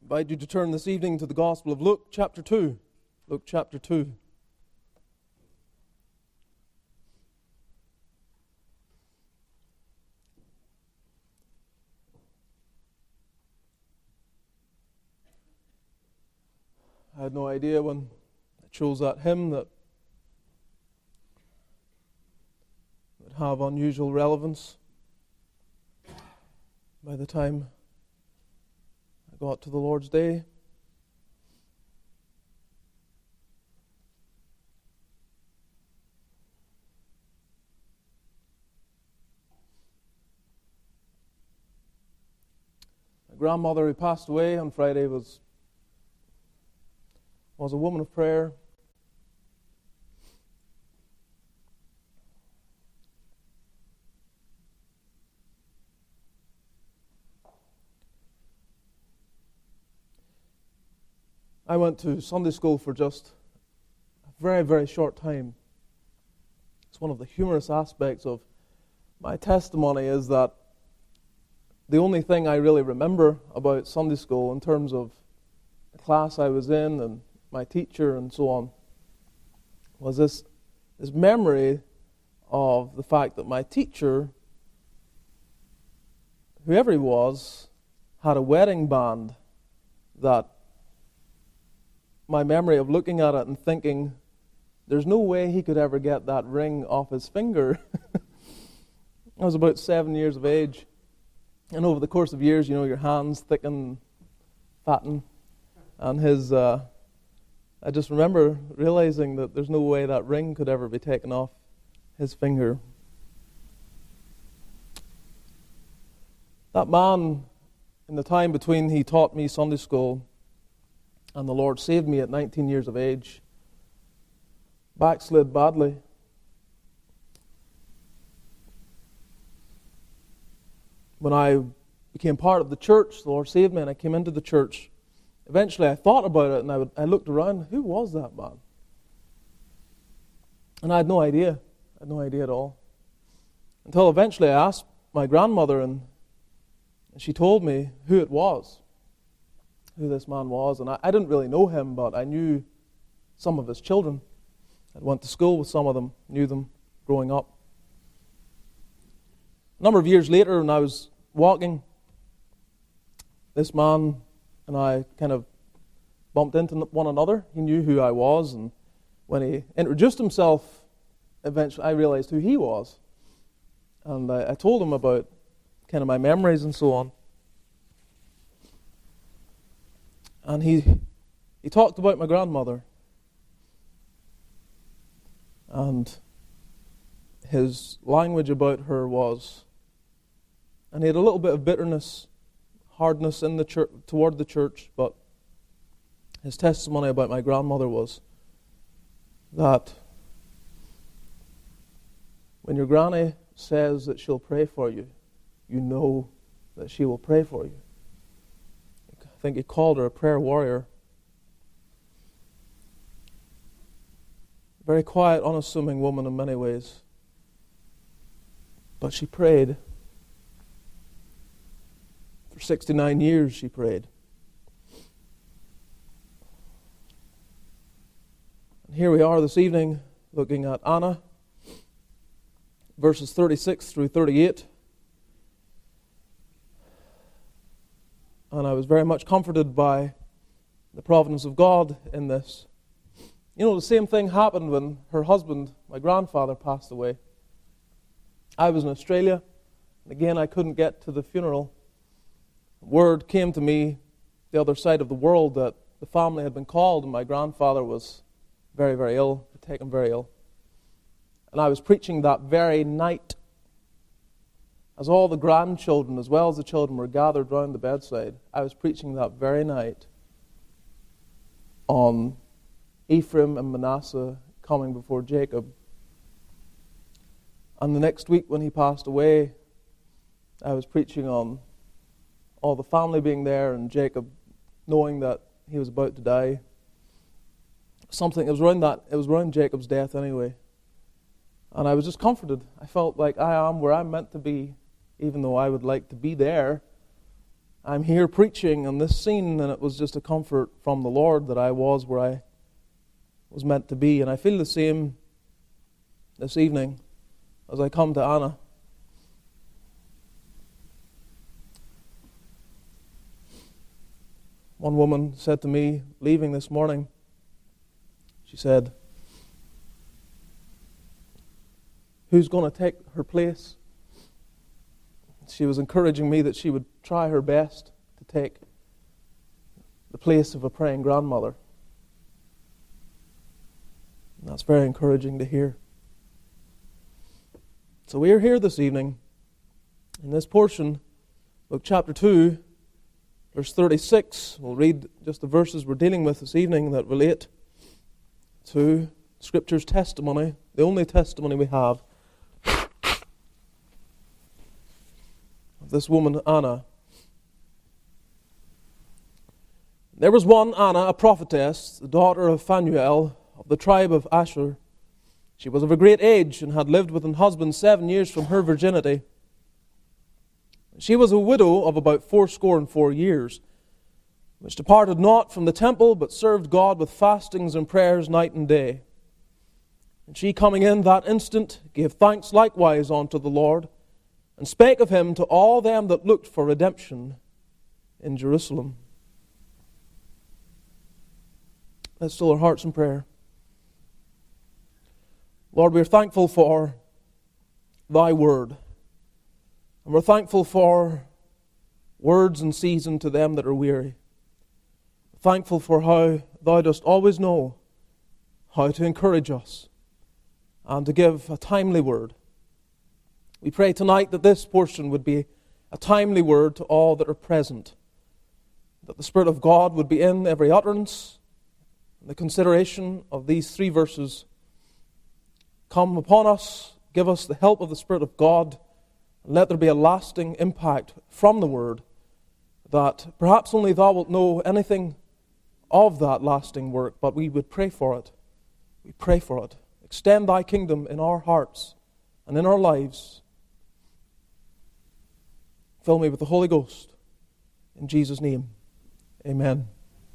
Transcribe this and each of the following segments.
invite you to turn this evening to the Gospel of Luke, chapter 2. Luke, chapter 2. I had no idea when I chose that hymn that would have unusual relevance. By the time I got to the Lord's Day, my grandmother, who passed away on Friday, was a woman of prayer. I went to Sunday school for just a very, very short time. It's one of the humorous aspects of my testimony is that the only thing I really remember about Sunday school in terms of the class I was in and my teacher and so on was this memory of the fact that my teacher, whoever he was, had a wedding band that my memory of looking at it and thinking, there's no way he could ever get that ring off his finger. I was about 7 years of age. And over the course of years, your hands thicken, fatten. And I just remember realizing that there's no way that ring could ever be taken off his finger. That man, in the time between he taught me Sunday school and the Lord saved me at 19 years of age, backslid badly. When I became part of the church, the Lord saved me and I came into the church. Eventually I thought about it and I looked around, who was that man? And I had no idea. I had no idea at all. Until eventually I asked my grandmother and she told me who it was. Who this man was, and I didn't really know him, but I knew some of his children. I went to school with some of them, knew them growing up. A number of years later, when I was walking, this man and I kind of bumped into one another. He knew who I was, and when he introduced himself, eventually I realized who he was. And I told him about kind of my memories and so on. And he talked about my grandmother. And his language about her was, and he had a little bit of bitterness, hardness in the church, toward the church, but his testimony about my grandmother was that when your granny says that she'll pray for you, you know that she will pray for you. I think he called her a prayer warrior. Very quiet, unassuming woman in many ways. But she prayed. For 69 years she prayed. And here we are this evening looking at Anna, verses 36 through 38. And I was very much comforted by the providence of God in this. The same thing happened when her husband, my grandfather, passed away. I was in Australia, and again I couldn't get to the funeral. Word came to me the other side of the world that the family had been called and my grandfather was very, very ill, taken very ill. And I was preaching that very night as all the grandchildren as well as the children were gathered round the bedside. I was preaching that very night on Ephraim and Manasseh coming before Jacob. And the next week when he passed away, I was preaching on all the family being there and Jacob knowing that he was about to die. It was around Jacob's death anyway. And I was just comforted. I felt like I am where I'm meant to be, even though I would like to be there. I'm here preaching on this scene, and it was just a comfort from the Lord that I was where I was meant to be. And I feel the same this evening as I come to Anna. One woman said to me, leaving this morning, she said, "Who's going to take her place?" She was encouraging me that she would try her best to take the place of a praying grandmother. And that's very encouraging to hear. So we are here this evening in this portion, Luke chapter 2, verse 36. We'll read just the verses we're dealing with this evening that relate to Scripture's testimony, the only testimony we have of this woman, Anna. There was one Anna, a prophetess, the daughter of Phanuel, of the tribe of Asher. She was of a great age, and had lived with an husband 7 years from her virginity. She was a widow of about 84 years, which departed not from the temple, but served God with fastings and prayers night and day. And she, coming in that instant, gave thanks likewise unto the Lord, and spake of him to all them that looked for redemption in Jerusalem. Let's still our hearts in prayer. Lord, we are thankful for Thy Word. And we're thankful for words in season to them that are weary. We're thankful for how Thou dost always know how to encourage us and to give a timely word. We pray tonight that this portion would be a timely word to all that are present, that the Spirit of God would be in every utterance, and the consideration of these 3 verses come upon us, give us the help of the Spirit of God, and let there be a lasting impact from the Word, that perhaps only Thou wilt know anything of that lasting work, but we would pray for it. We pray for it. Extend Thy kingdom in our hearts and in our lives. Fill me with the Holy Ghost. In Jesus' name, amen.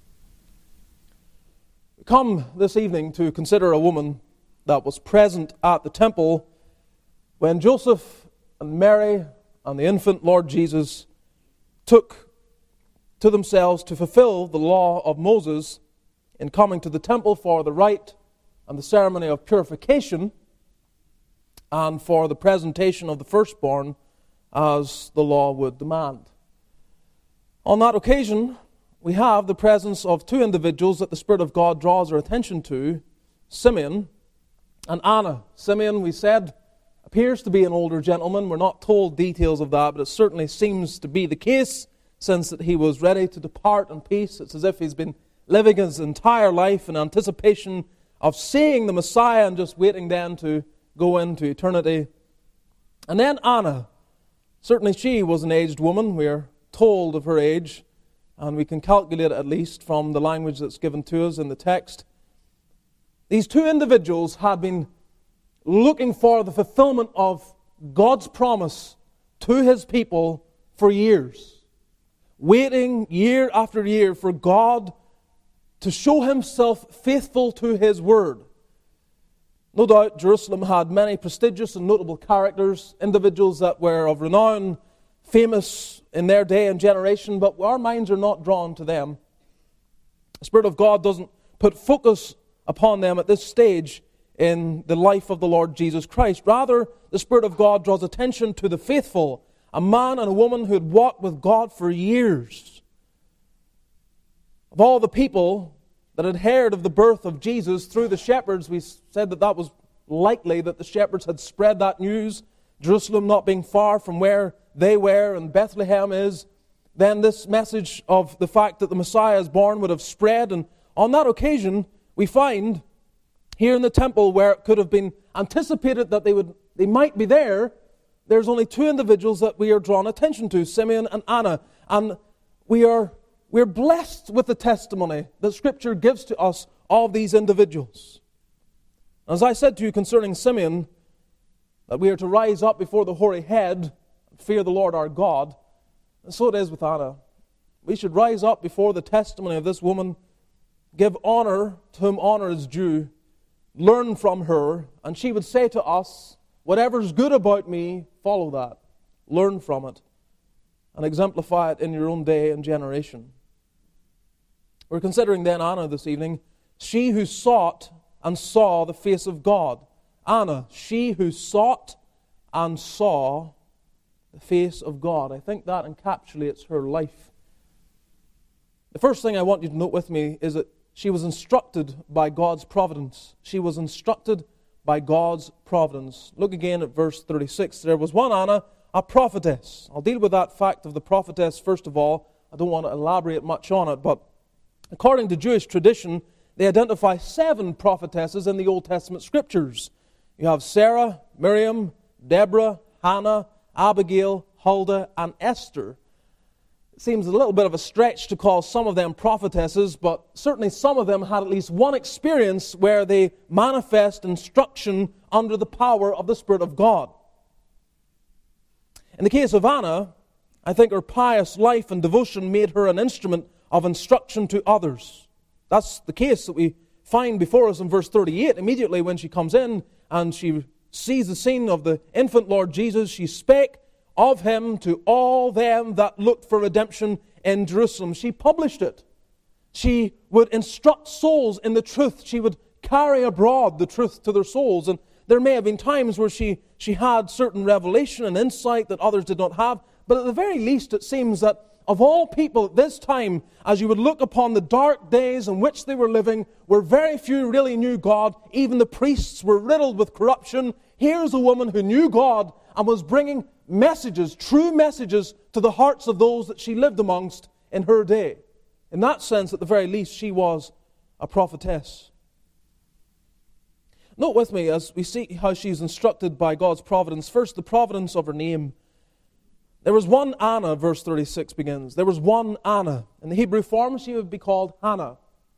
We come this evening to consider a woman that was present at the temple when Joseph and Mary and the infant Lord Jesus took to themselves to fulfill the law of Moses in coming to the temple for the rite and the ceremony of purification and for the presentation of the firstborn as the law would demand. On that occasion, we have the presence of 2 individuals that the Spirit of God draws our attention to, Simeon and Anna. Simeon, we said, appears to be an older gentleman. We're not told details of that, but it certainly seems to be the case, since that he was ready to depart in peace. It's as if he's been living his entire life in anticipation of seeing the Messiah and just waiting then to go into eternity. And then Anna. Certainly she was an aged woman. We are told of her age, and we can calculate it at least from the language that's given to us in the text. These 2 individuals had been looking for the fulfillment of God's promise to His people for years, waiting year after year for God to show Himself faithful to His word. No doubt Jerusalem had many prestigious and notable characters, individuals that were of renown, famous in their day and generation, but our minds are not drawn to them. The Spirit of God doesn't put focus upon them at this stage in the life of the Lord Jesus Christ. Rather, the Spirit of God draws attention to the faithful, a man and a woman who had walked with God for years. Of all the people that had heard of the birth of Jesus through the shepherds, we said that was likely that the shepherds had spread that news, Jerusalem not being far from where they were and Bethlehem is. Then this message of the fact that the Messiah is born would have spread, and on that occasion we find here in the temple, where it could have been anticipated that they might be there, there's only 2 individuals that we are drawn attention to, Simeon and Anna. And we're blessed with the testimony that Scripture gives to us of these individuals. As I said to you concerning Simeon, that we are to rise up before the hoary head and fear the Lord our God, and so it is with Anna. We should rise up before the testimony of this woman, give honor to whom honor is due, learn from her, and she would say to us, whatever's good about me, follow that. Learn from it, and exemplify it in your own day and generation. We're considering then Anna this evening, she who sought and saw the face of God. Anna, she who sought and saw the face of God. I think that encapsulates her life. The first thing I want you to note with me is that she was instructed by God's providence. She was instructed by God's providence. Look again at verse 36. There was one Anna, a prophetess. I'll deal with that fact of the prophetess first of all. I don't want to elaborate much on it, but according to Jewish tradition, they identify 7 prophetesses in the Old Testament Scriptures. You have Sarah, Miriam, Deborah, Hannah, Abigail, Huldah, and Esther. It seems a little bit of a stretch to call some of them prophetesses, but certainly some of them had at least one experience where they manifest instruction under the power of the Spirit of God. In the case of Anna, I think her pious life and devotion made her an instrument of instruction to others. That's the case that we find before us in verse 38. Immediately when she comes in and she sees the scene of the infant Lord Jesus, she spake of him to all them that looked for redemption in Jerusalem. She published it. She would instruct souls in the truth. She would carry abroad the truth to their souls. And there may have been times where she had certain revelation and insight that others did not have. But at the very least, it seems that of all people at this time, as you would look upon the dark days in which they were living, where very few really knew God, even the priests were riddled with corruption, here's a woman who knew God and was bringing messages, true messages, to the hearts of those that she lived amongst in her day. In that sense, at the very least, she was a prophetess. Note with me as we see how she's instructed by God's providence. First, the providence of her name. There was one Anna, verse 36 begins. There was one Anna. In the Hebrew form, she would be called Hannah.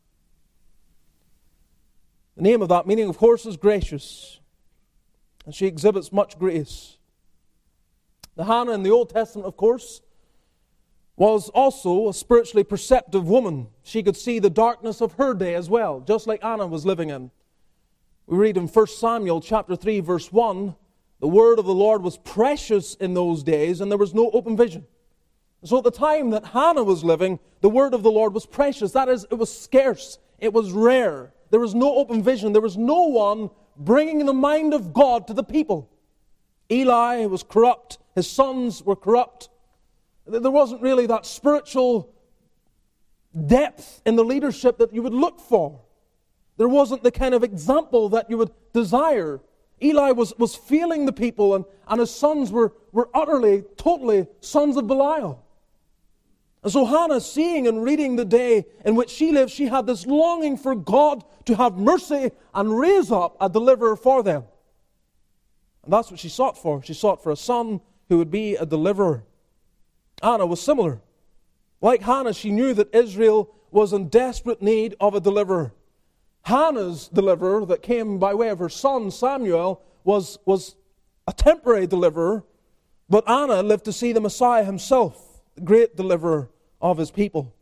The name of that meaning, of course, is gracious. And she exhibits much grace. The Hannah in the Old Testament, of course, was also a spiritually perceptive woman. She could see the darkness of her day as well, just like Anna was living in. We read in 1 Samuel chapter 3, verse 1, the word of the Lord was precious in those days, and there was no open vision. So at the time that Hannah was living, the word of the Lord was precious. That is, it was scarce. It was rare. There was no open vision. There was no one bringing the mind of God to the people. Eli was corrupt. His sons were corrupt. There wasn't really that spiritual depth in the leadership that you would look for. There wasn't the kind of example that you would desire. Eli was failing the people, and his sons were utterly, totally sons of Belial. And so Hannah, seeing and reading the day in which she lived, she had this longing for God to have mercy and raise up a deliverer for them. And that's what she sought for. She sought for a son who would be a deliverer. Anna was similar. Like Hannah, she knew that Israel was in desperate need of a deliverer. Hannah's deliverer that came by way of her son Samuel was a temporary deliverer, but Anna lived to see the Messiah himself, the great deliverer of his people.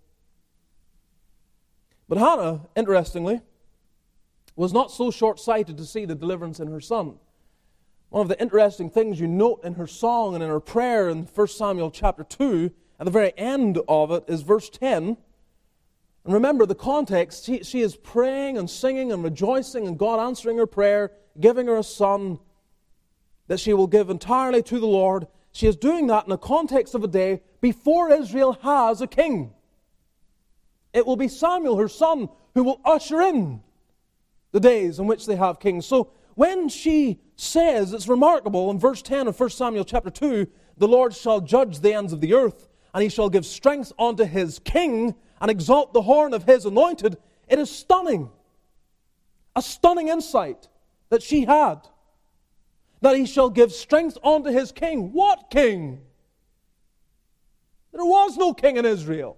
But Hannah, interestingly, was not so short-sighted to see the deliverance in her son. One of the interesting things you note in her song and in her prayer in 1 Samuel chapter 2, at the very end of it, is verse 10. And remember the context, she is praying and singing and rejoicing and God answering her prayer, giving her a son that she will give entirely to the Lord. She is doing that in the context of a day before Israel has a king. It will be Samuel, her son, who will usher in the days in which they have kings. So when she says, it's remarkable, in verse 10 of 1 Samuel chapter 2, the Lord shall judge the ends of the earth, and he shall give strength unto his king, and exalt the horn of his anointed. It is stunning. A stunning insight that she had. That he shall give strength unto his king. What king? There was no king in Israel.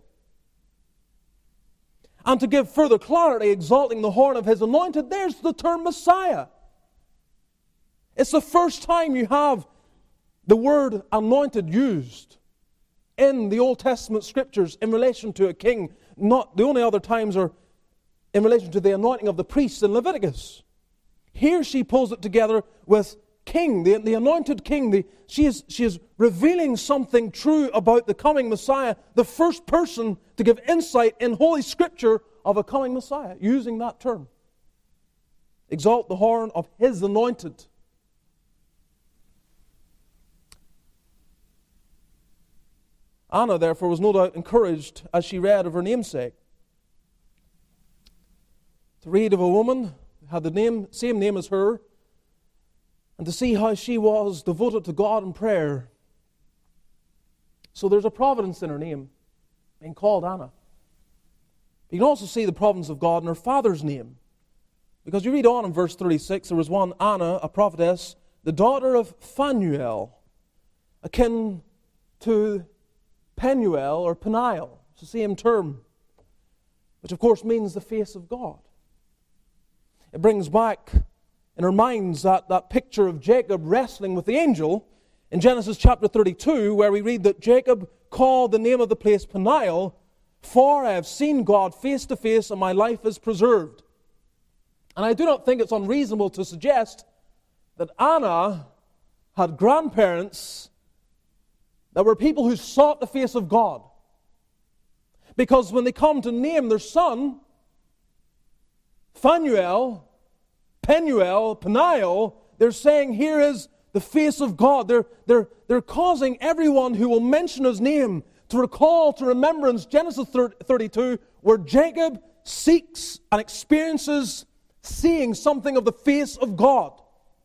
And to give further clarity, exalting the horn of his anointed, there's the term Messiah. It's the first time you have the word anointed used. in the Old Testament scriptures in relation to a king. Not the only other times are in relation to the anointing of the priests in Leviticus. Here she pulls it together with king, the anointed king. She is revealing something true about the coming Messiah, the first person to give insight in Holy Scripture of a coming Messiah, using that term. Exalt the horn of His anointed. Anna, therefore, was no doubt encouraged as she read of her namesake. To read of a woman who had the same name as her, and to see how she was devoted to God in prayer. So there's a providence in her name, being called Anna. You can also see the providence of God in her father's name. Because you read on in verse 36, there was one Anna, a prophetess, the daughter of Phanuel, akin to Penuel or Peniel. It's the same term, which of course means the face of God. It brings back in our minds that picture of Jacob wrestling with the angel in Genesis chapter 32, where we read that Jacob called the name of the place Peniel, for I have seen God face to face and my life is preserved. And I do not think it's unreasonable to suggest that Anna had grandparents that were people who sought the face of God. Because when they come to name their son, Phanuel, Penuel, Peniel, they're saying, here is the face of God. They're causing everyone who will mention his name to recall to remembrance Genesis 32, where Jacob seeks and experiences seeing something of the face of God.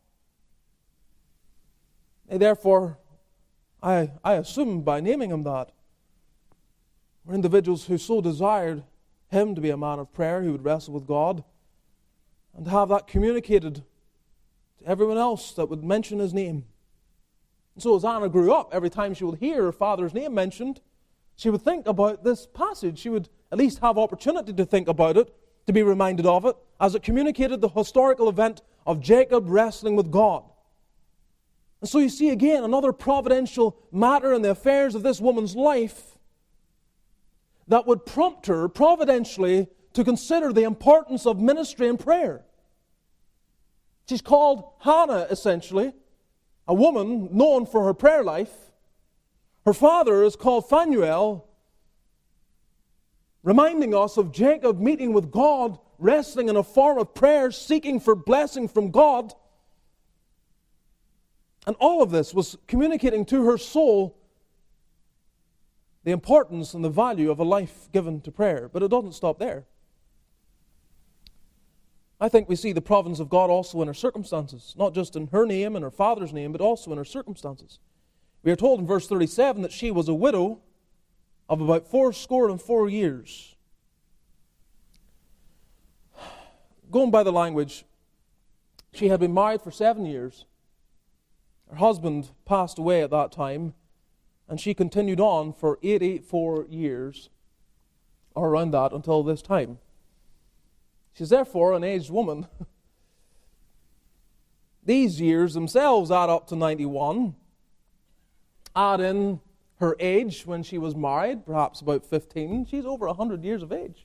And therefore, I assume by naming him that, were individuals who so desired him to be a man of prayer who would wrestle with God, and have that communicated to everyone else that would mention his name. And so as Anna grew up, every time she would hear her father's name mentioned, she would think about this passage. She would at least have opportunity to think about it, to be reminded of it, as it communicated the historical event of Jacob wrestling with God. And so you see again another providential matter in the affairs of this woman's life that would prompt her providentially to consider the importance of ministry and prayer. She's called Hannah, essentially, a woman known for her prayer life. Her father is called Phanuel, reminding us of Jacob meeting with God, wrestling in a form of prayer, seeking for blessing from God. And all of this was communicating to her soul the importance and the value of a life given to prayer. But it doesn't stop there. I think we see the providence of God also in her circumstances, not just in her name and her father's name, but also in her circumstances. We are told in verse 37 that she was a widow of about 84 years. Going by the language, she had been married for 7 years. Her husband passed away at that time, and she continued on for 84 years, or around that, until this time. She's therefore an aged woman. These years themselves add up to 91. Add in her age when she was married, perhaps about 15. She's over 100 years of age.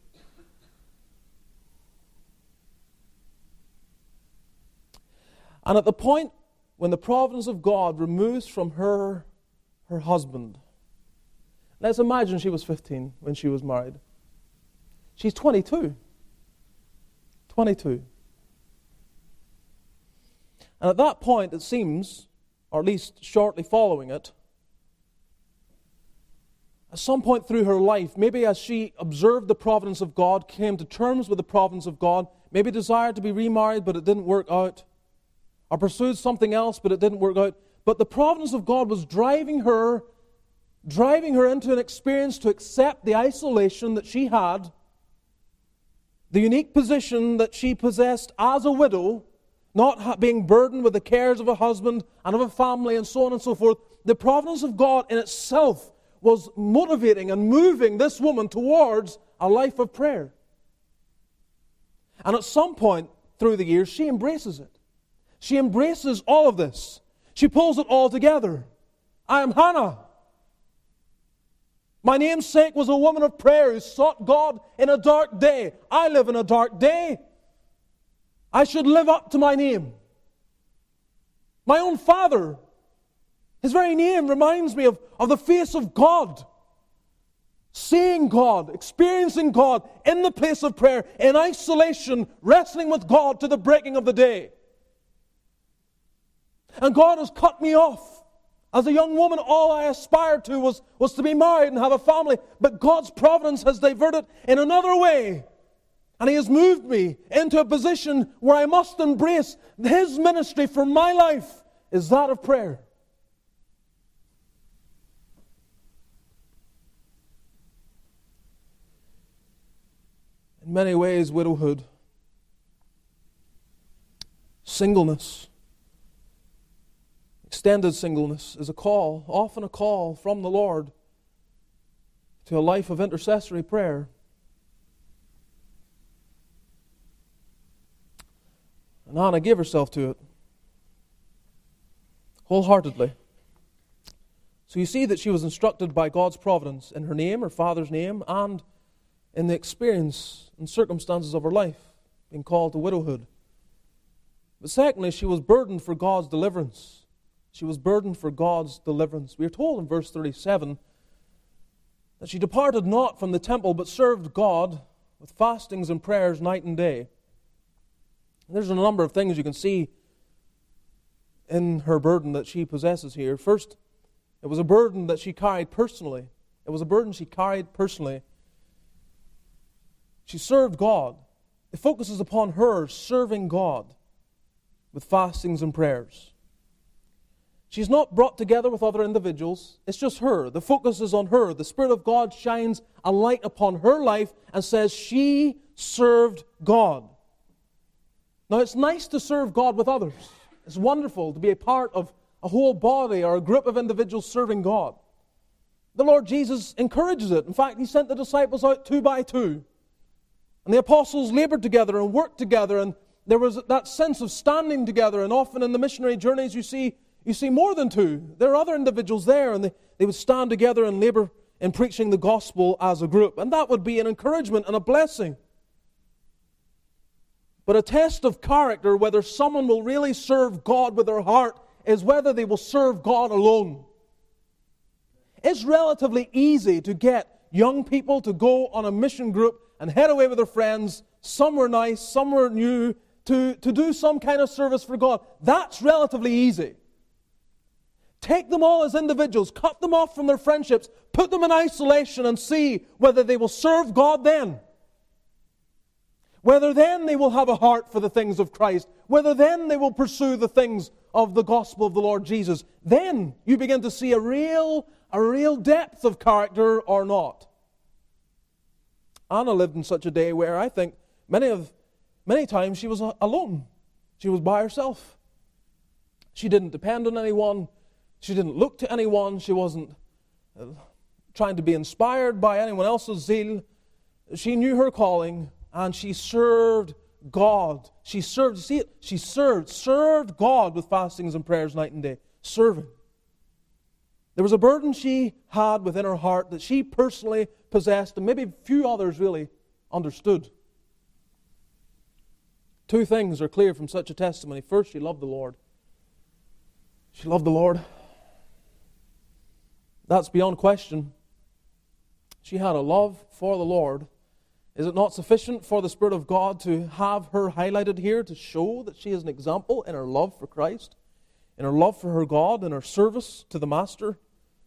And at the point when the providence of God removes from her husband, let's imagine she was 15 when she was married. She's 22. 22. And at that point, it seems, or at least shortly following it, at some point through her life, maybe as she observed the providence of God, came to terms with the providence of God, maybe desired to be remarried, but it didn't work out, or pursued something else, but it didn't work out. But the providence of God was driving her into an experience to accept the isolation that she had, the unique position that she possessed as a widow, not being burdened with the cares of a husband and of a family and so on and so forth. The providence of God in itself was motivating and moving this woman towards a life of prayer. And at some point through the years, she embraces it. She embraces all of this. She pulls it all together. I am Hannah. My namesake was a woman of prayer who sought God in a dark day. I live in a dark day. I should live up to my name. My own father, his very name reminds me of the face of God. Seeing God, experiencing God in the place of prayer, in isolation, wrestling with God to the breaking of the day. And God has cut me off. As a young woman, all I aspired to was to be married and have a family. But God's providence has diverted in another way. And He has moved me into a position where I must embrace His ministry for my life is that of prayer. In many ways, widowhood, singleness, extended singleness is a call, often a call from the Lord to a life of intercessory prayer. And Anna gave herself to it wholeheartedly. So you see that she was instructed by God's providence in her name, her father's name, and in the experience and circumstances of her life, being called to widowhood. But secondly, she was burdened for God's deliverance. She was burdened for God's deliverance. We are told in verse 37 that she departed not from the temple, but served God with fastings and prayers night and day. And there's a number of things you can see in her burden that she possesses here. First, it was a burden that she carried personally. It was a burden she carried personally. She served God. It focuses upon her serving God with fastings and prayers. She's not brought together with other individuals. It's just her. The focus is on her. The Spirit of God shines a light upon her life and says she served God. Now, it's nice to serve God with others. It's wonderful to be a part of a whole body or a group of individuals serving God. The Lord Jesus encourages it. In fact, He sent the disciples out 2 by 2. And the apostles labored together and worked together, and there was that sense of standing together. And often in the missionary journeys you see more than 2. There are other individuals there, and they would stand together and labor in preaching the gospel as a group. And that would be an encouragement and a blessing. But a test of character, whether someone will really serve God with their heart, is whether they will serve God alone. It's relatively easy to get young people to go on a mission group and head away with their friends, somewhere nice, somewhere new, to do some kind of service for God. That's relatively easy. Take them all as individuals, cut them off from their friendships, put them in isolation and see whether they will serve God then. Whether then they will have a heart for the things of Christ, whether then they will pursue the things of the gospel of the Lord Jesus. Then you begin to see a real depth of character or not. Anna lived in such a day where I think many times she was alone. She was by herself. She didn't depend on anyone. She didn't look to anyone. She wasn't trying to be inspired by anyone else's zeal. She knew her calling, and she served God. She served, see it? She served God with fastings and prayers night and day. Serving. There was a burden she had within her heart that she personally possessed, and maybe few others really understood. 2 things are clear from such a testimony. First, she loved the Lord. She loved the Lord. That's beyond question. She had a love for the Lord. Is it not sufficient for the Spirit of God to have her highlighted here to show that she is an example in her love for Christ, in her love for her God, in her service to the Master?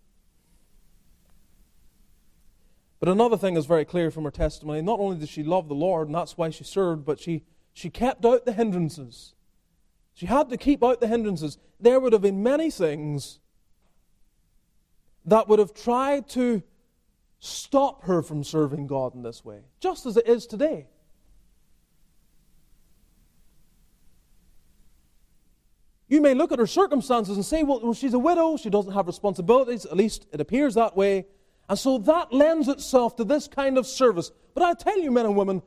But another thing is very clear from her testimony. Not only did she love the Lord, and that's why she served, but she kept out the hindrances. She had to keep out the hindrances. There would have been many things that would have tried to stop her from serving God in this way, just as it is today. You may look at her circumstances and say, well, she's a widow, she doesn't have responsibilities, at least it appears that way, and so that lends itself to this kind of service. But I tell you, men and women,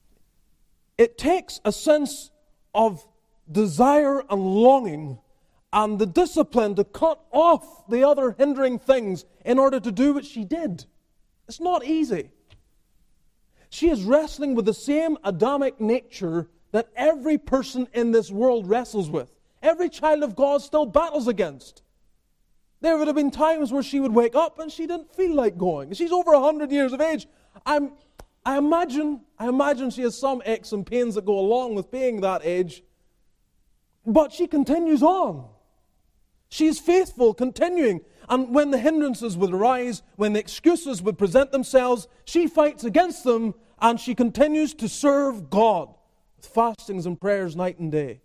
it takes a sense of desire and longing and the discipline to cut off the other hindering things in order to do what she did. It's not easy. She is wrestling with the same Adamic nature that every person in this world wrestles with. Every child of God still battles against. There would have been times where she would wake up and she didn't feel like going. She's over 100 years of age. I imagine she has some aches and pains that go along with being that age. But she continues on. She is faithful, continuing. And when the hindrances would arise, when the excuses would present themselves, she fights against them and she continues to serve God with fastings and prayers night and day.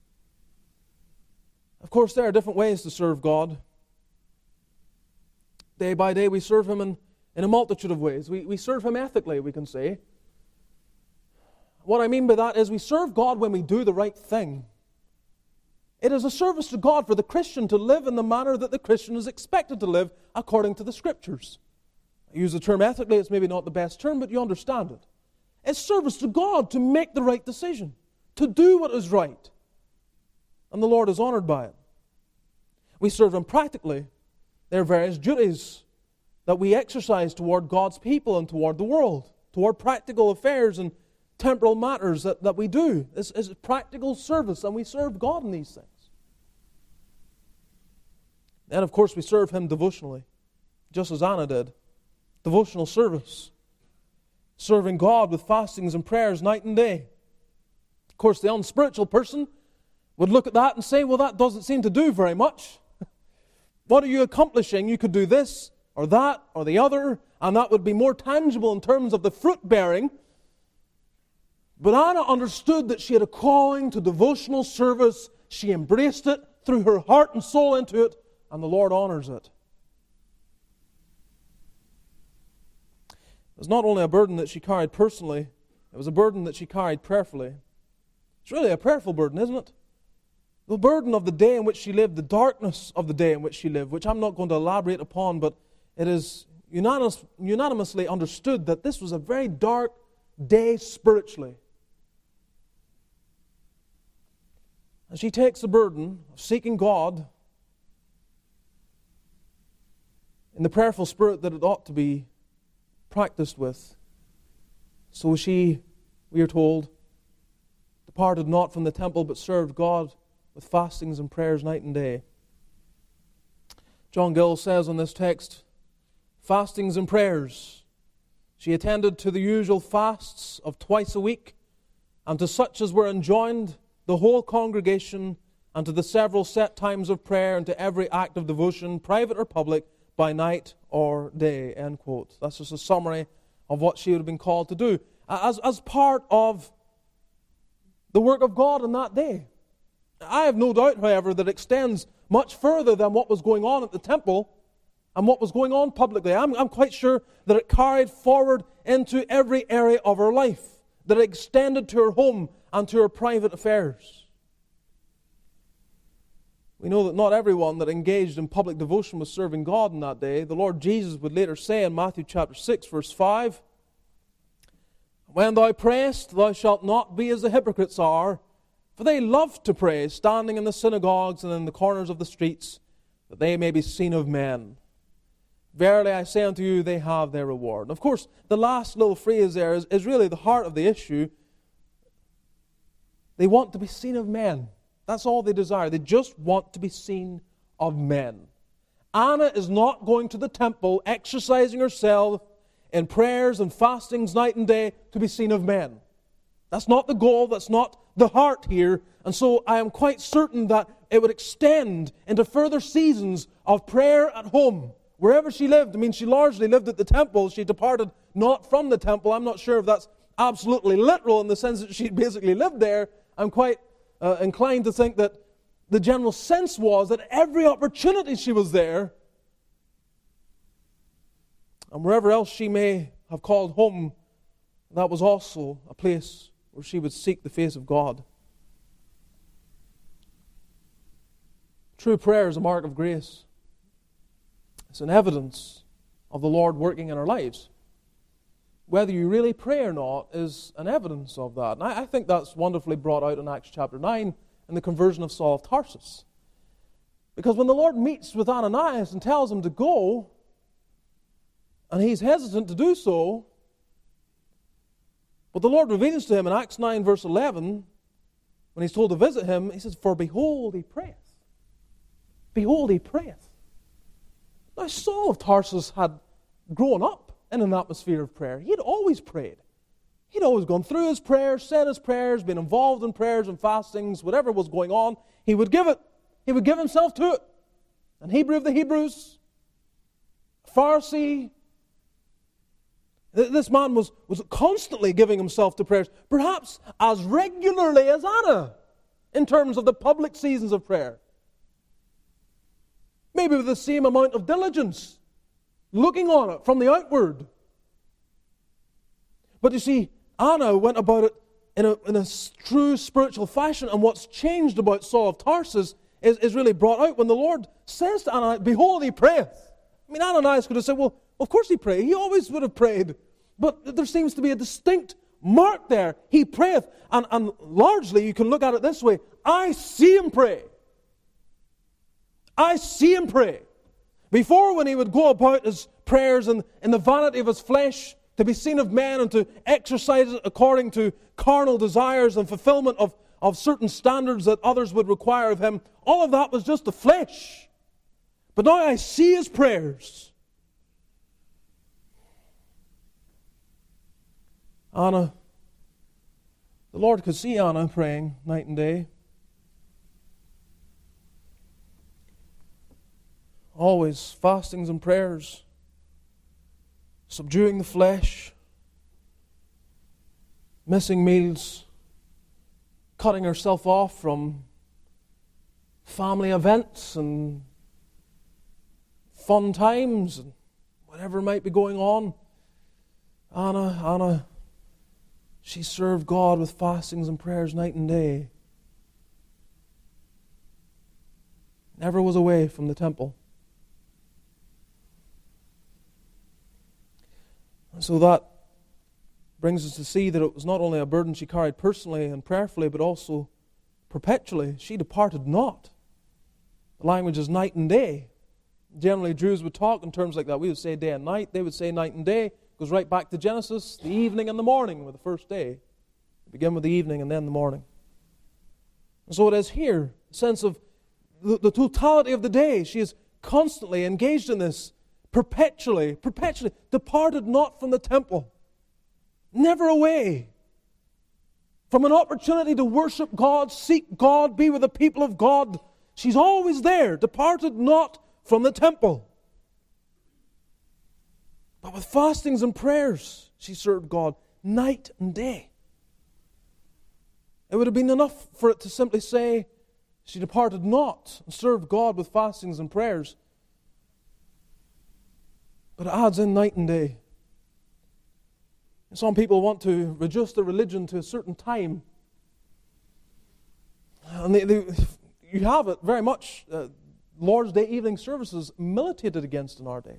Of course, there are different ways to serve God. Day by day, we serve Him in a multitude of ways. We serve Him ethically, we can say. What I mean by that is we serve God when we do the right thing. It is a service to God for the Christian to live in the manner that the Christian is expected to live according to the Scriptures. I use the term ethically, it's maybe not the best term, but you understand it. It's service to God to make the right decision, to do what is right. And the Lord is honored by it. We serve Him practically. There are various duties that we exercise toward God's people and toward the world, toward practical affairs and temporal matters that we do. It's practical service, and we serve God in these things. And of course we serve Him devotionally, just as Anna did. Devotional service. Serving God with fastings and prayers night and day. Of course, the unspiritual person would look at that and say, well, that doesn't seem to do very much. What are you accomplishing? You could do this or that or the other, and that would be more tangible in terms of the fruit bearing. But Anna understood that she had a calling to devotional service. She embraced it, threw her heart and soul into it, and the Lord honors it. It was not only a burden that she carried personally, it was a burden that she carried prayerfully. It's really a prayerful burden, isn't it? The burden of the day in which she lived, the darkness of the day in which she lived, which I'm not going to elaborate upon, but it is unanimously understood that this was a very dark day spiritually. And she takes the burden of seeking God in the prayerful spirit that it ought to be practiced with. So she, we are told, departed not from the temple, but served God with fastings and prayers night and day. John Gill says on this text, fastings and prayers. She attended to the usual fasts of twice a week, and to such as were enjoined the whole congregation, and to the several set times of prayer, and to every act of devotion, private or public, by night or day. End quote. That's just a summary of what she would have been called to do as part of the work of God on that day. I have no doubt, however, that it extends much further than what was going on at the temple and what was going on publicly. I'm quite sure that it carried forward into every area of her life, that it extended to her home and to her private affairs. We know that not everyone that engaged in public devotion was serving God in that day. The Lord Jesus would later say in Matthew chapter 6, verse 5, when thou prayest, thou shalt not be as the hypocrites are, for they love to pray, standing in the synagogues and in the corners of the streets, that they may be seen of men. Verily I say unto you, they have their reward. And of course, the last little phrase there is really the heart of the issue. They want to be seen of men. That's all they desire. They just want to be seen of men. Anna is not going to the temple, exercising herself in prayers and fastings night and day to be seen of men. That's not the goal. That's not the heart here. And so I am quite certain that it would extend into further seasons of prayer at home, wherever she lived. I mean, she largely lived at the temple. She departed not from the temple. I'm not sure if that's absolutely literal in the sense that she basically lived there. I'm quite inclined to think that the general sense was that every opportunity she was there, and wherever else she may have called home, that was also a place where she would seek the face of God. True prayer is a mark of grace. It's an evidence of the Lord working in our lives. Whether you really pray or not is an evidence of that. And I think that's wonderfully brought out in Acts chapter 9 in the conversion of Saul of Tarsus. Because when the Lord meets with Ananias and tells him to go, and he's hesitant to do so, but the Lord reveals to him in Acts 9 verse 11, when he's told to visit him, he says, "For behold, he prayeth." Behold, he prayeth. Now, Saul of Tarsus had grown up in an atmosphere of prayer. He had always prayed. He'd always gone through his prayers, said his prayers, been involved in prayers and fastings, whatever was going on, he would give it. He would give himself to it. An Hebrew of the Hebrews, a Pharisee. This man was constantly giving himself to prayers, perhaps as regularly as Anna, in terms of the public seasons of prayer. Maybe with the same amount of diligence, looking on it from the outward. But you see, Anna went about it in a true spiritual fashion, and what's changed about Saul of Tarsus is really brought out when the Lord says to Ananias, "Behold, he prayeth." I mean, Ananias could have said, "Well, of course he prayed. He always would have prayed." But there seems to be a distinct mark there. He prayeth. And largely, you can look at it this way. I see him pray. I see him pray. Before, when he would go about his prayers in the vanity of his flesh, to be seen of men and to exercise it according to carnal desires and fulfillment of certain standards that others would require of him, all of that was just the flesh. But now I see his prayers. Anna, the Lord could see Anna praying night and day. Always fastings and prayers, subduing the flesh, missing meals, cutting herself off from family events and fun times and whatever might be going on. Anna, she served God with fastings and prayers night and day. Never was away from the temple. And so that brings us to see that it was not only a burden she carried personally and prayerfully, but also perpetually. She departed not. The language is night and day. Generally, Jews would talk in terms like that. We would say day and night. They would say night and day. It goes right back to Genesis. The evening and the morning were the first day. We begin with the evening and then the morning. And so it is here, a sense of the totality of the day. She is constantly engaged in this, perpetually, departed not from the temple. Never away from an opportunity to worship God, seek God, be with the people of God. She's always there, departed not from the temple. But with fastings and prayers, she served God night and day. It would have been enough for it to simply say, she departed not and served God with fastings and prayers. But it adds in night and day. Some people want to reduce their religion to a certain time. And you have it very much, Lord's Day evening services militated against in our day.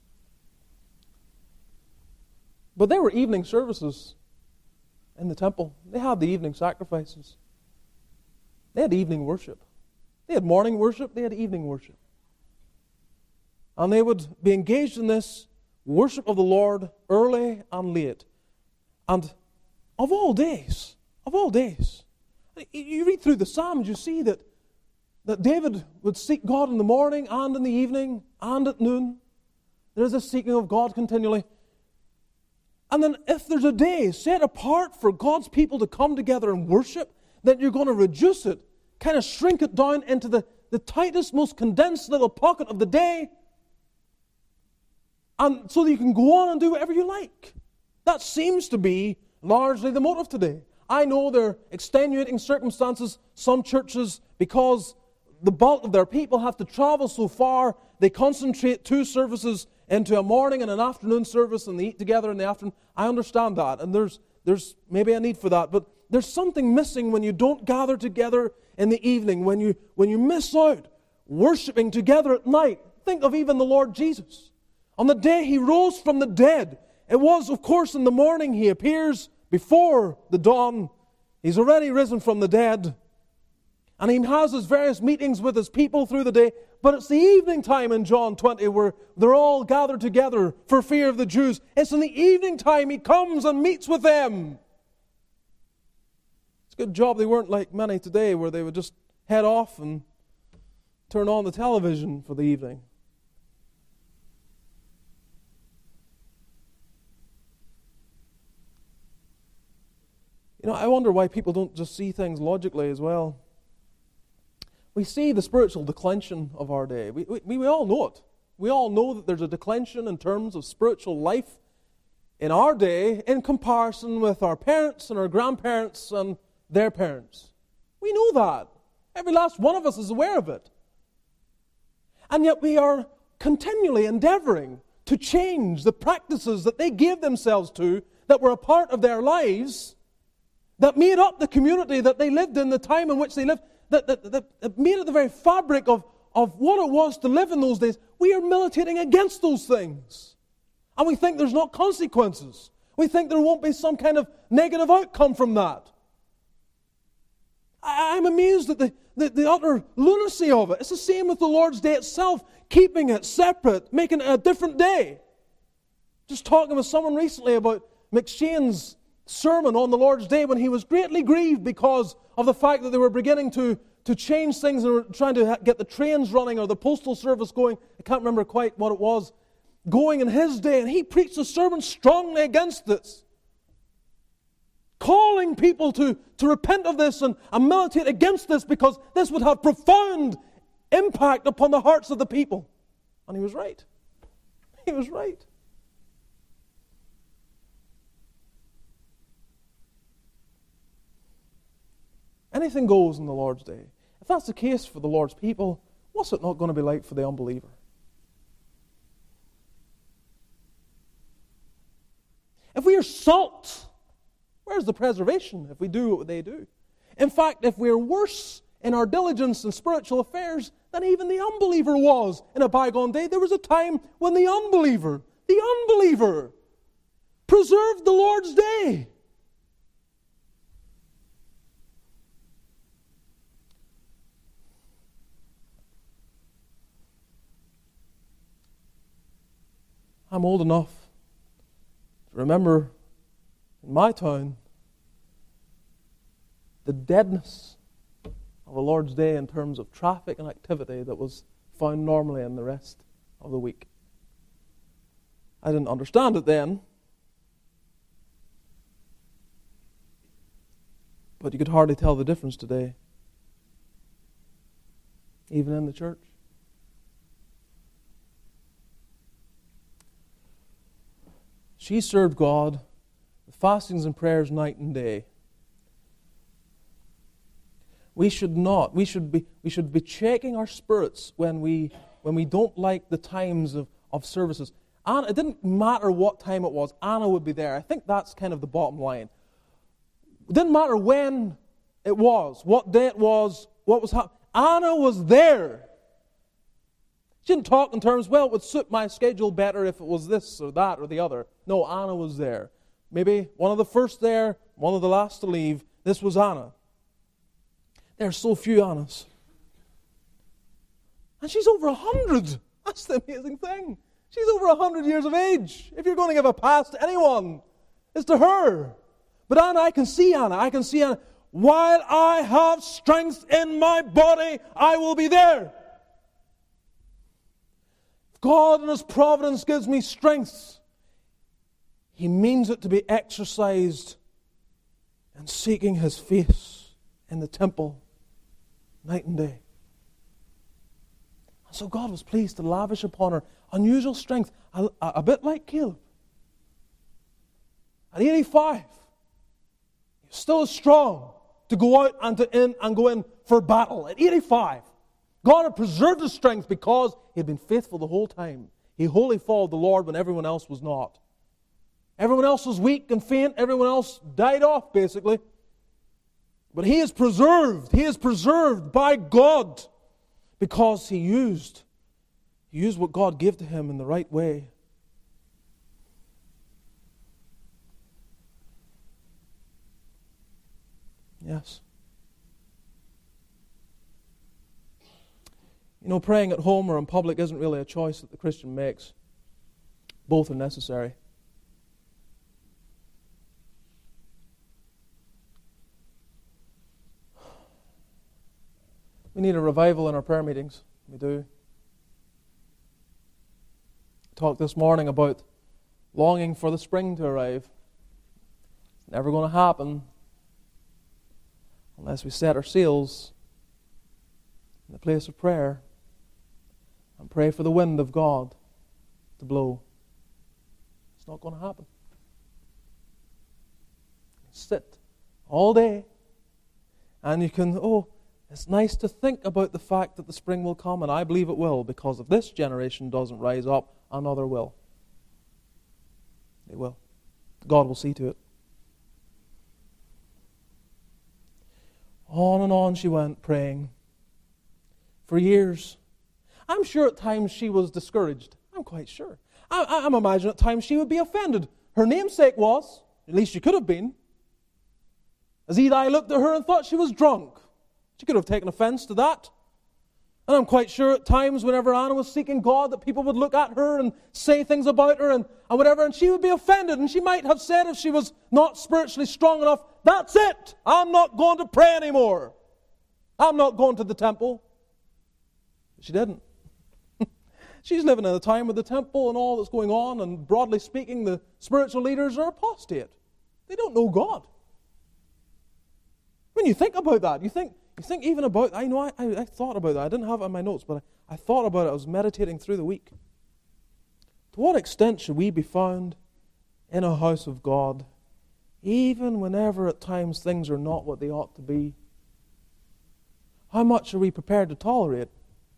But there were evening services in the temple. They had the evening sacrifices. They had evening worship. They had morning worship, they had evening worship. And they would be engaged in this worship of the Lord early and late. And of all days, you read through the Psalms, you see that David would seek God in the morning and in the evening and at noon. There is a seeking of God continually. And then if there's a day set apart for God's people to come together and worship, then you're going to reduce it, kind of shrink it down into the tightest, most condensed little pocket of the day, and so that you can go on and do whatever you like. That seems to be largely the motive today. I know there are extenuating circumstances. Some churches, because the bulk of their people have to travel so far, they concentrate 2 services into a morning and an afternoon service, and they eat together in the afternoon. I understand that, and there's maybe a need for that, but there's something missing when you don't gather together in the evening, when you miss out worshiping together at night. Think of even the Lord Jesus. On the day He rose from the dead, it was, of course, in the morning He appears before the dawn. He's already risen from the dead. And he has his various meetings with his people through the day. But it's the evening time in John 20 where they're all gathered together for fear of the Jews. It's in the evening time he comes and meets with them. It's a good job they weren't like many today where they would just head off and turn on the television for the evening. You know, I wonder why people don't just see things logically as well. We see the spiritual declension of our day. We all know it. We all know that there's a declension in terms of spiritual life in our day in comparison with our parents and our grandparents and their parents. We know that. Every last one of us is aware of it. And yet we are continually endeavoring to change the practices that they gave themselves to, that were a part of their lives, that made up the community that they lived in, the time in which they lived, that made it the very fabric of what it was to live in those days. We are militating against those things. And we think there's not consequences. We think there won't be some kind of negative outcome from that. I'm amazed at the utter lunacy of it. It's the same with the Lord's Day itself, keeping it separate, making it a different day. Just talking with someone recently about McShane's sermon on the Lord's Day when he was greatly grieved because of the fact that they were beginning to change things and were trying to get the trains running or the postal service going. I can't remember quite what it was, going in his day. And he preached a sermon strongly against this, calling people to repent of this and militate against this because this would have profound impact upon the hearts of the people. And he was right. He was right. Anything goes in the Lord's Day. If that's the case for the Lord's people, what's it not going to be like for the unbeliever? If we are salt, where's the preservation if we do what they do? In fact, if we're worse in our diligence in spiritual affairs than even the unbeliever was in a bygone day, there was a time when the unbeliever preserved the Lord's Day. I'm old enough to remember in my town the deadness of the Lord's Day in terms of traffic and activity that was found normally in the rest of the week. I didn't understand it then, but you could hardly tell the difference today, even in the church. She served God with fastings and prayers night and day. We should not. We should be checking our spirits when we don't like the times of services. Anna, it didn't matter what time it was, Anna would be there. I think that's kind of the bottom line. It didn't matter when it was, what day it was, what was happening. Anna was there. She didn't talk in terms, well, it would suit my schedule better if it was this or that or the other. No, Anna was there. Maybe one of the first there, one of the last to leave. This was Anna. There are so few Annas. And she's over 100. That's the amazing thing. She's over 100 years of age. If you're going to give a pass to anyone, it's to her. But Anna, I can see Anna. While I have strength in my body, I will be there. God in His providence gives me strength. He means it to be exercised in seeking His face in the temple night and day. And so God was pleased to lavish upon her unusual strength, a bit like Caleb. At 85, he's still as strong to go out and go in for battle. At 85, God had preserved his strength because he had been faithful the whole time. He wholly followed the Lord when everyone else was not. Everyone else was weak and faint. Everyone else died off, basically. But he is preserved. He is preserved by God because he used what God gave to him in the right way. Yes. Praying at home or in public isn't really a choice that the Christian makes. Both are necessary. We need a revival in our prayer meetings. We do. I talked this morning about longing for the spring to arrive. It's never going to happen unless we set our sails in the place of prayer and pray for the wind of God to blow. It's not going to happen. Sit all day and you can, it's nice to think about the fact that the spring will come, and I believe it will, because if this generation doesn't rise up, another will. They will. God will see to it. On and on she went, praying for years. I'm sure at times she was discouraged. I'm quite sure. I'm imagining at times she would be offended. Her namesake was, at least she could have been, as Eli looked at her and thought she was drunk. She could have taken offense to that. And I'm quite sure at times whenever Anna was seeking God that people would look at her and say things about her and whatever, and she would be offended. And she might have said, if she was not spiritually strong enough, that's it. I'm not going to pray anymore. I'm not going to the temple. She didn't. She's living in a time with the temple and all that's going on, and broadly speaking, the spiritual leaders are apostate. They don't know God. When you think about that, you think even about, I thought about that. I didn't have it in my notes, but I thought about it. I was meditating through the week. To what extent should we be found in a house of God, even whenever at times things are not what they ought to be? How much are we prepared to tolerate?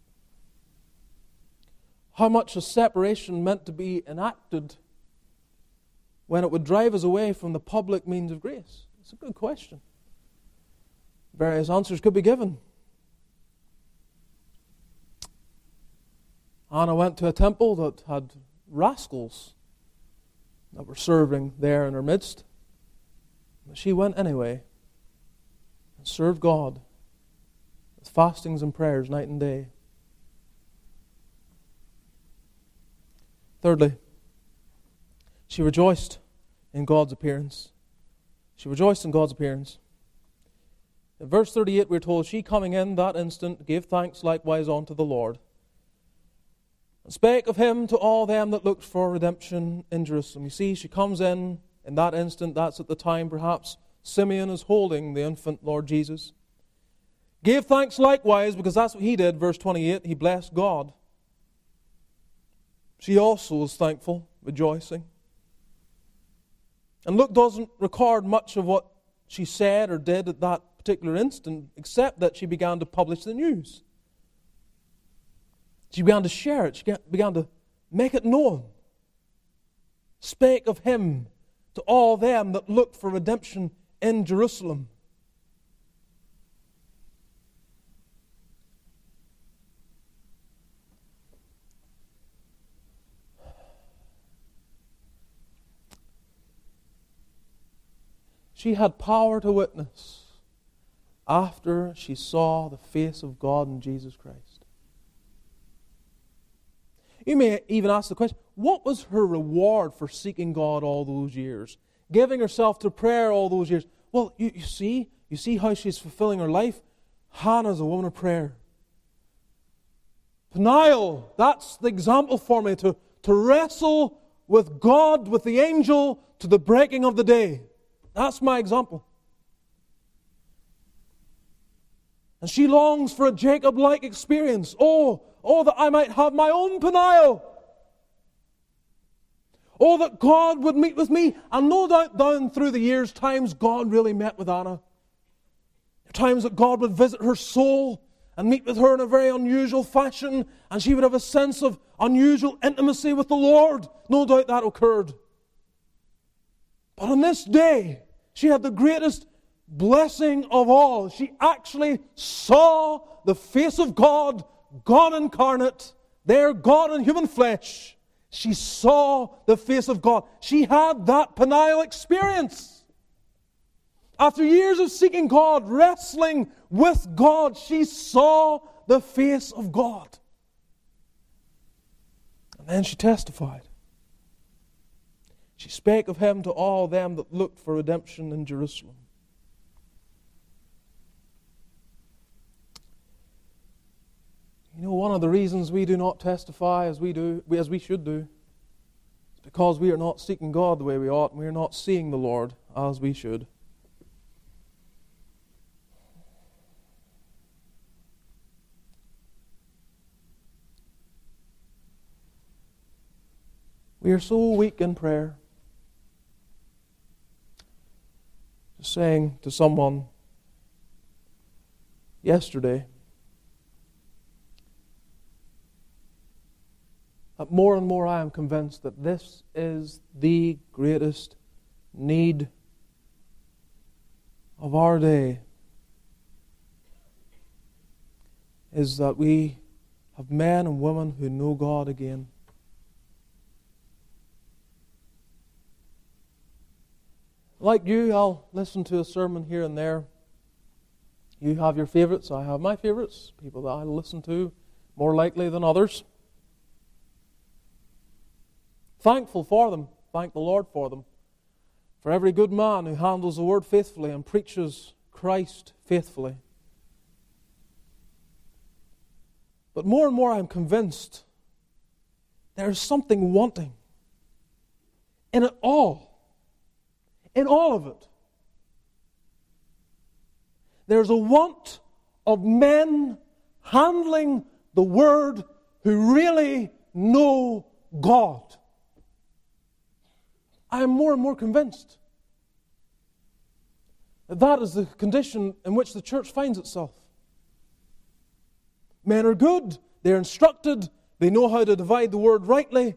How much is separation meant to be enacted when it would drive us away from the public means of grace? It's a good question. Various answers could be given. Anna went to a temple that had rascals that were serving there in her midst. But she went anyway and served God with fastings and prayers night and day. Thirdly, she rejoiced in God's appearance. She rejoiced in God's appearance. In verse 38 we're told, she coming in that instant gave thanks likewise unto the Lord, and spake of him to all them that looked for redemption in Jerusalem. You see, she comes in that instant. That's at the time perhaps Simeon is holding the infant Lord Jesus. Gave thanks likewise, because that's what he did, verse 28, he blessed God. She also was thankful, rejoicing. And Luke doesn't record much of what she said or did at that particular instant, except that she began to publish the news. She began to share it. She began to make it known. Spake of him to all them that looked for redemption in Jerusalem. She had power to witness after she saw the face of God in Jesus Christ. You may even ask the question, what was her reward for seeking God all those years? Giving herself to prayer all those years? Well, you see how she's fulfilling her life? Hannah's a woman of prayer. Peniel, that's the example for me, to wrestle with God, with the angel, to the breaking of the day. That's my example. And she longs for a Jacob-like experience. Oh, that I might have my own Peniel. Oh, that God would meet with me. And no doubt down through the years, times God really met with Anna. Times that God would visit her soul and meet with her in a very unusual fashion, and she would have a sense of unusual intimacy with the Lord. No doubt that occurred. But on this day, she had the greatest blessing of all. She actually saw the face of God, God incarnate, there God in human flesh. She saw the face of God. She had that Peniel experience. After years of seeking God, wrestling with God, she saw the face of God. And then she testified. She spake of Him to all them that looked for redemption in Jerusalem. You know, one of the reasons we do not testify as we should do, is because we are not seeking God the way we ought, and we are not seeing the Lord as we should. We are so weak in prayer. Just saying to someone yesterday that more and more I am convinced that this is the greatest need of our day, is that we have men and women who know God again. Like you, I'll listen to a sermon here and there. You have your favorites, I have my favorites, people that I listen to more likely than others. Thankful for them, thank the Lord for them. For every good man who handles the Word faithfully and preaches Christ faithfully. But more and more I'm convinced there is something wanting in it all. In all of it. There's a want of men handling the Word who really know God. I am more and more convinced that that is the condition in which the church finds itself. Men are good, they're instructed, they know how to divide the Word rightly.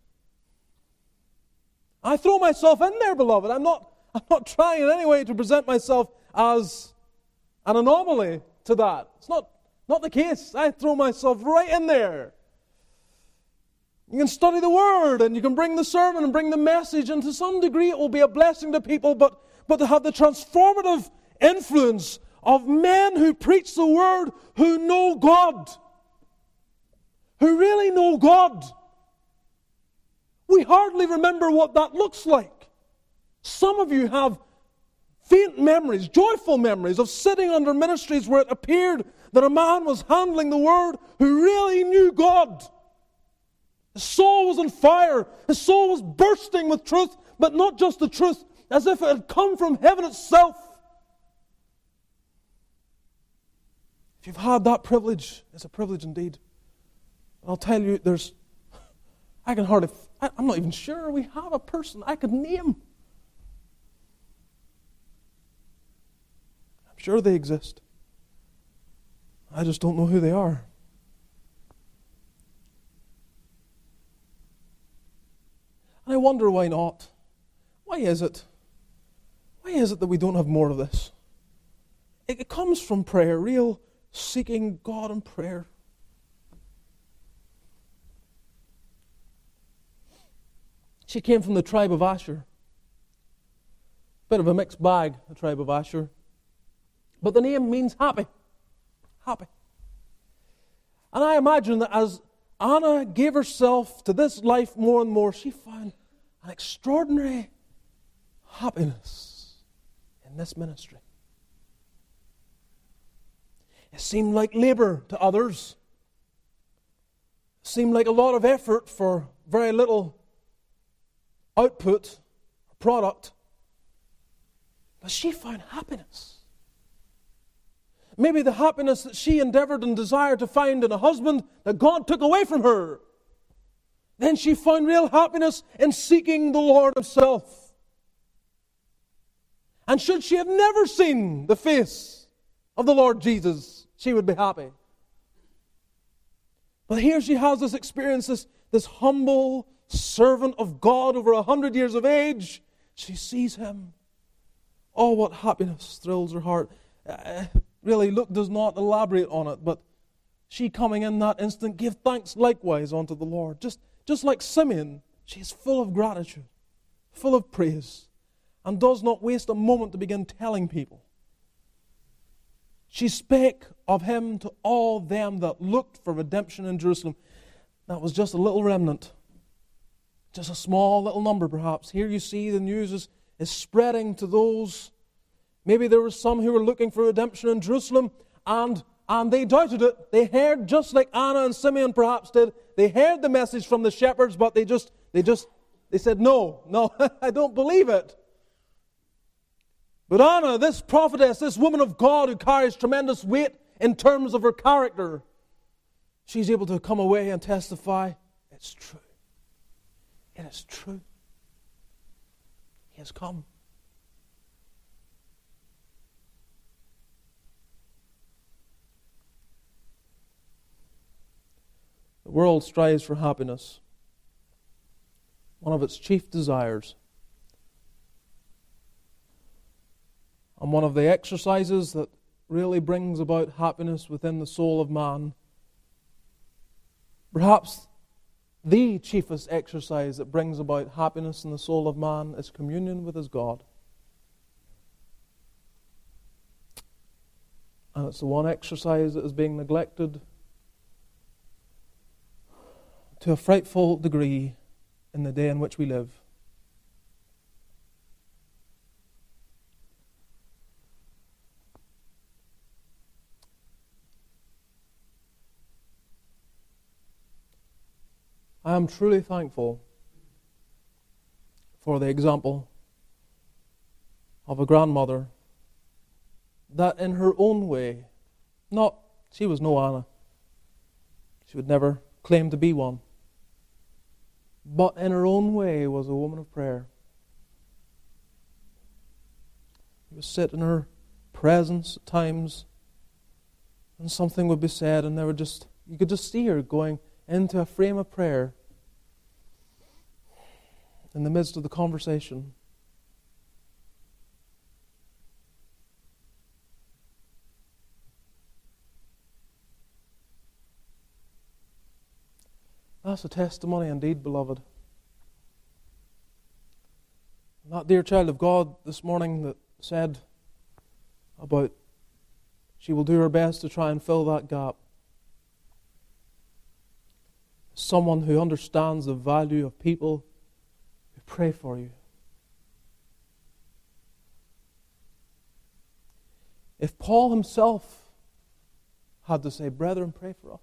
I throw myself in there, beloved. I'm not trying in any way to present myself as an anomaly to that. It's not the case. I throw myself right in there. You can study the Word and you can bring the sermon and bring the message, and to some degree it will be a blessing to people, but to have the transformative influence of men who preach the Word, who know God, who really know God. We hardly remember what that looks like. Some of you have faint memories, joyful memories of sitting under ministries where it appeared that a man was handling the Word who really knew God. His soul was on fire. His soul was bursting with truth, but not just the truth, as if it had come from heaven itself. If you've had that privilege, it's a privilege indeed. I'll tell you, I'm not even sure we have a person I could name. I'm sure they exist. I just don't know who they are. And I wonder why not. Why is it? Why is it that we don't have more of this? It comes from prayer, real seeking God in prayer. She came from the tribe of Asher. Bit of a mixed bag, the tribe of Asher. But the name means happy. Happy. And I imagine that as Anna gave herself to this life more and more, she found an extraordinary happiness in this ministry. It seemed like labor to others. It seemed like a lot of effort for very little output, product. But she found happiness. Maybe the happiness that she endeavored and desired to find in a husband that God took away from her. Then she found real happiness in seeking the Lord Himself. And should she have never seen the face of the Lord Jesus, she would be happy. But here she has this experience, this humble servant of God over 100 years of age. She sees Him. Oh, what happiness thrills her heart. Really, Luke does not elaborate on it, but she coming in that instant gave thanks likewise unto the Lord. Just like Simeon, she is full of gratitude, full of praise. and does not waste a moment to begin telling people. She spake of him to all them that looked for redemption in Jerusalem. That was just a little remnant. Just a small little number perhaps. Here you see the news is spreading to those. Maybe there were some who were looking for redemption in Jerusalem and they doubted it. They heard, just like Anna and Simeon perhaps did, they heard the message from the shepherds, but they said, no, I don't believe it. But Anna, this prophetess, this woman of God who carries tremendous weight in terms of her character, she's able to come away and testify, it's true. It is true. He has come. The world strives for happiness. One of its chief desires. And one of the exercises that really brings about happiness within the soul of man. Perhaps the chiefest exercise that brings about happiness in the soul of man is communion with his God. And it's the one exercise that is being neglected to a frightful degree in the day in which we live. I am truly thankful for the example of a grandmother that in her own way, she was no Anna. She would never claim to be one. But in her own way was a woman of prayer. You would sit in her presence at times and something would be said and you could just see her going into a frame of prayer in the midst of the conversation. That's a testimony indeed, beloved. That dear child of God this morning that said about she will do her best to try and fill that gap. Someone who understands the value of people who pray for you. If Paul himself had to say, brethren, pray for us.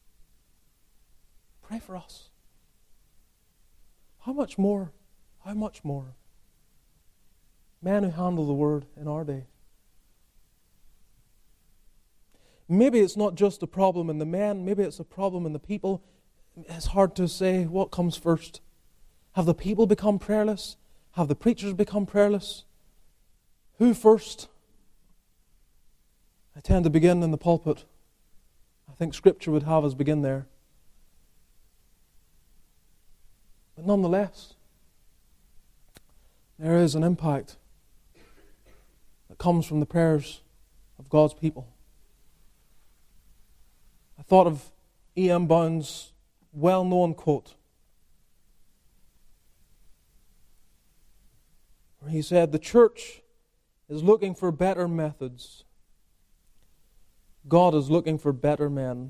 Pray for us. How much more? How much more? Men who handle the word in our day. Maybe it's not just a problem in the men, maybe it's a problem in the people. It's hard to say what comes first. Have the people become prayerless? Have the preachers become prayerless? Who first? I tend to begin in the pulpit. I think Scripture would have us begin there. But nonetheless, there is an impact that comes from the prayers of God's people. I thought of E.M. Bound's well-known quote, where he said, the church is looking for better methods. God is looking for better men.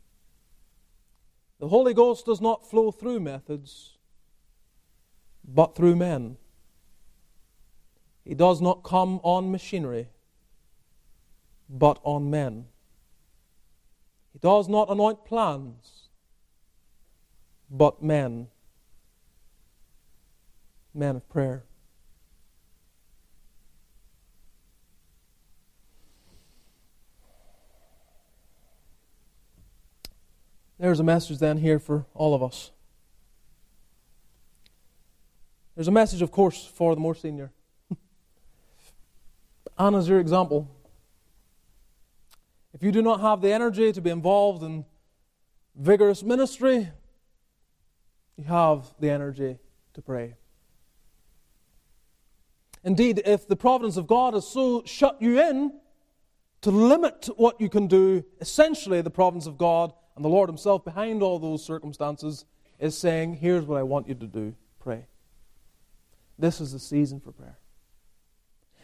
The Holy Ghost does not flow through methods, but through men. He does not come on machinery, but on men. He does not anoint plans, but men. Men of prayer. There's a message then here for all of us. There's a message, of course, for the more senior. Anna's your example. If you do not have the energy to be involved in vigorous ministry, you have the energy to pray. Indeed, if the providence of God has so shut you in to limit what you can do, essentially the providence of God and the Lord Himself behind all those circumstances is saying, here's what I want you to do, pray. This is the season for prayer.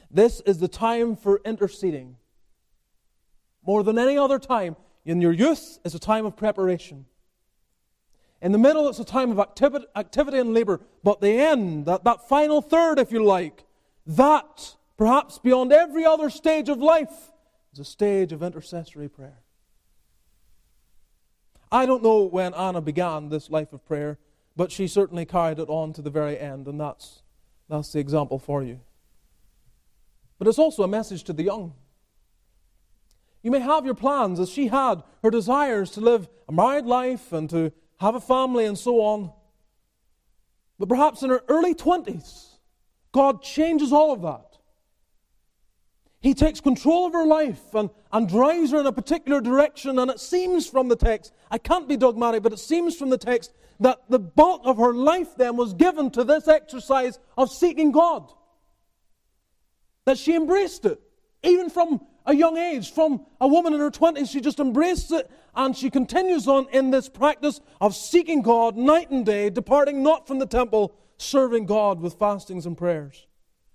This is the time for interceding. More than any other time, in your youth, is a time of preparation. In the middle, it's a time of activity and labor. But the end, that final third, if you like, that, perhaps beyond every other stage of life, is a stage of intercessory prayer. I don't know when Anna began this life of prayer, but she certainly carried it on to the very end, and that's the example for you. But it's also a message to the young. You may have your plans, as she had, her desires to live a married life and to have a family and so on. But perhaps in her early 20s, God changes all of that. He takes control of her life and drives her in a particular direction, and it seems from the text, I can't be dogmatic, but it seems from the text that the bulk of her life then was given to this exercise of seeking God. That she embraced it, even from a young age, from a woman in her 20s, she just embraced it, and she continues on in this practice of seeking God night and day, departing not from the temple, serving God with fastings and prayers.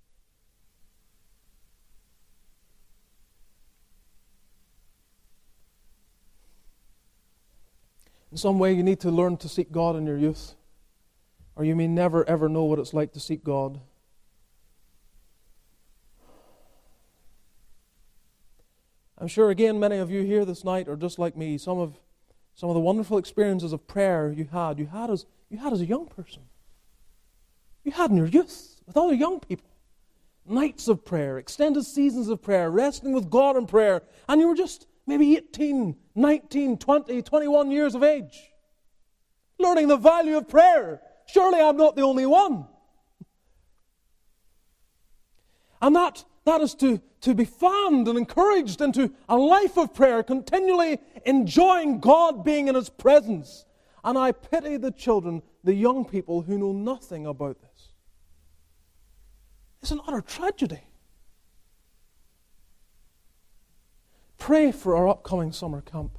In some way, you need to learn to seek God in your youth, or you may never ever know what it's like to seek God. I'm sure, again, many of you here this night are just like me. Some of the wonderful experiences of prayer you had as a young person. You had in your youth with other young people. Nights of prayer, extended seasons of prayer, wrestling with God in prayer, and you were just maybe 18, 19, 20, 21 years of age. Learning the value of prayer. Surely I'm not the only one. And that is to be fanned and encouraged into a life of prayer, continually enjoying God being in His presence. And I pity the children, the young people who know nothing about this. It's an utter tragedy. Pray for our upcoming summer camp.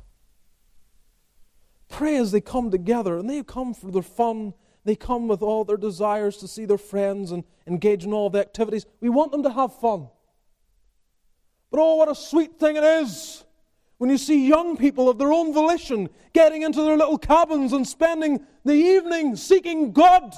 Pray as they come together, and they come for their fun. They come with all their desires to see their friends and engage in all the activities. We want them to have fun. But oh, what a sweet thing it is when you see young people of their own volition getting into their little cabins and spending the evening seeking God,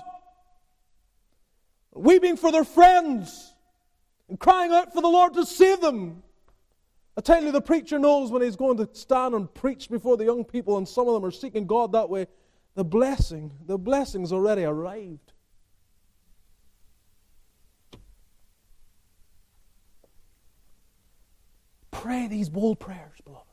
weeping for their friends, and crying out for the Lord to save them. I tell you, the preacher knows when he's going to stand and preach before the young people, and some of them are seeking God that way, the blessing's already arrived. Pray these bold prayers, beloved.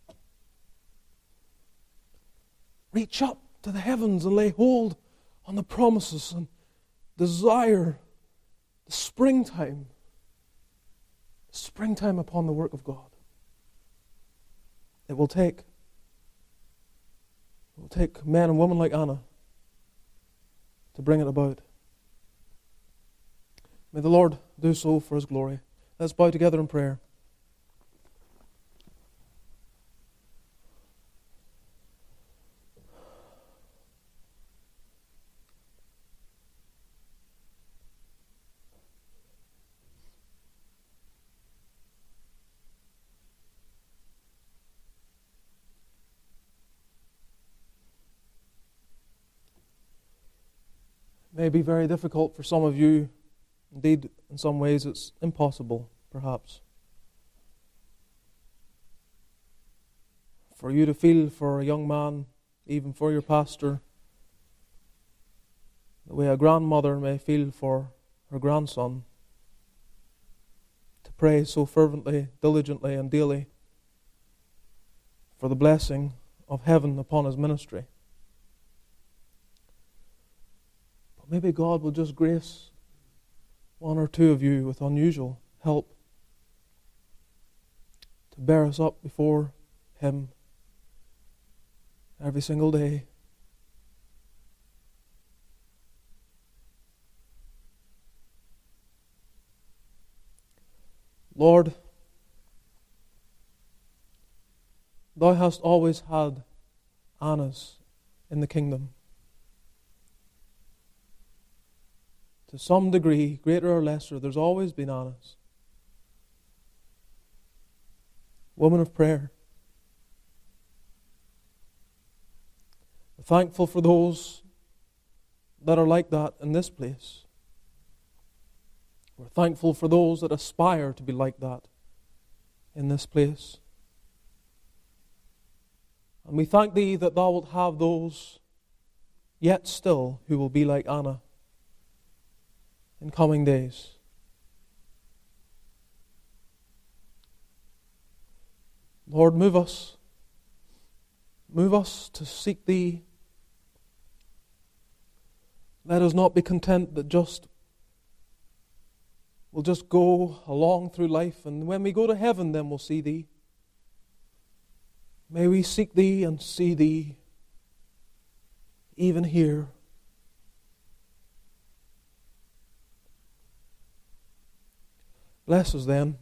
Reach up to the heavens and lay hold on the promises and desire the springtime upon the work of God. It will take men and women like Anna to bring it about. May the Lord do so for His glory. Let's bow together in prayer. It may be very difficult for some of you. Indeed, in some ways it's impossible, perhaps, for you to feel for a young man, even for your pastor, the way a grandmother may feel for her grandson, to pray so fervently, diligently, and daily for the blessing of heaven upon his ministry. Maybe God will just grace one or two of you with unusual help to bear us up before Him every single day. Lord, Thou hast always had Annas in the kingdom. To some degree, greater or lesser, there's always been Annas. woman of prayer. We're thankful for those that are like that in this place. We're thankful for those that aspire to be like that in this place. And we thank Thee that Thou wilt have those yet still who will be like Anna in coming days. Lord, move us. Move us to seek Thee. Let us not be content that we'll just go along through life, and when we go to heaven then we'll see Thee. May we seek Thee and see Thee even here. Bless us then.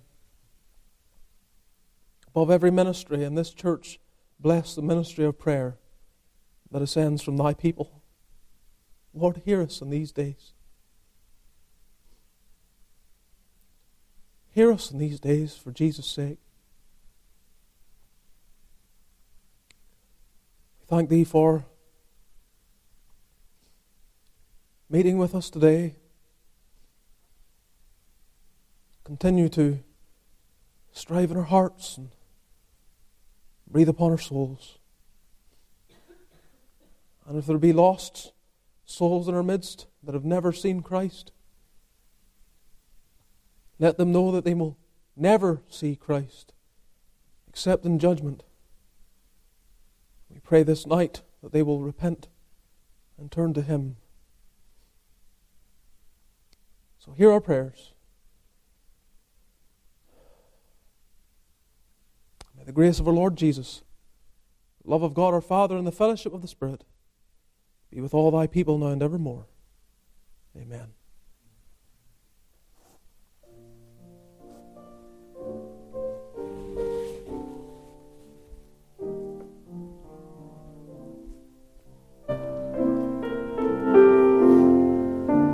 Above every ministry in this church, bless the ministry of prayer that ascends from Thy people. Lord, hear us in these days. Hear us in these days for Jesus' sake. We thank Thee for meeting with us today. Continue to strive in our hearts and breathe upon our souls. And if there be lost souls in our midst that have never seen Christ, let them know that they will never see Christ except in judgment. We pray this night that they will repent and turn to Him. So hear our prayers. May the grace of our Lord Jesus, the love of God our Father, and the fellowship of the Spirit be with all Thy people now and evermore. Amen.